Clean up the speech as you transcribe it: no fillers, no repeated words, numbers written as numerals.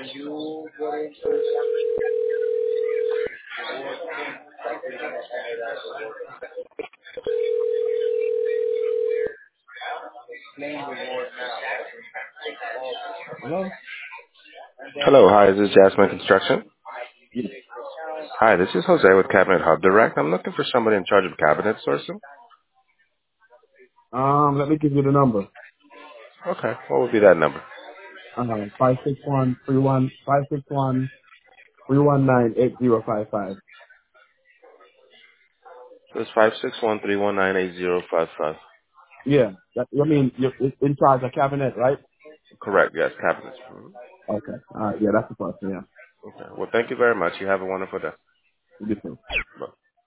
Hello? Hello, hi, this is Jasmine Construction. Yes. Hi, this is Jose with Cabinet Hub Direct. I'm looking for somebody in charge of cabinet sourcing. Let me give you the number. Okay, what would be that number? 561-319-8055. So it's 561-319-8055. Yeah. I mean, you're in charge of cabinet, right? Correct, yes, cabinets. Mhm. Okay. Yeah, that's the person, yeah. Okay, well, thank you very much. You have a wonderful day. You do too.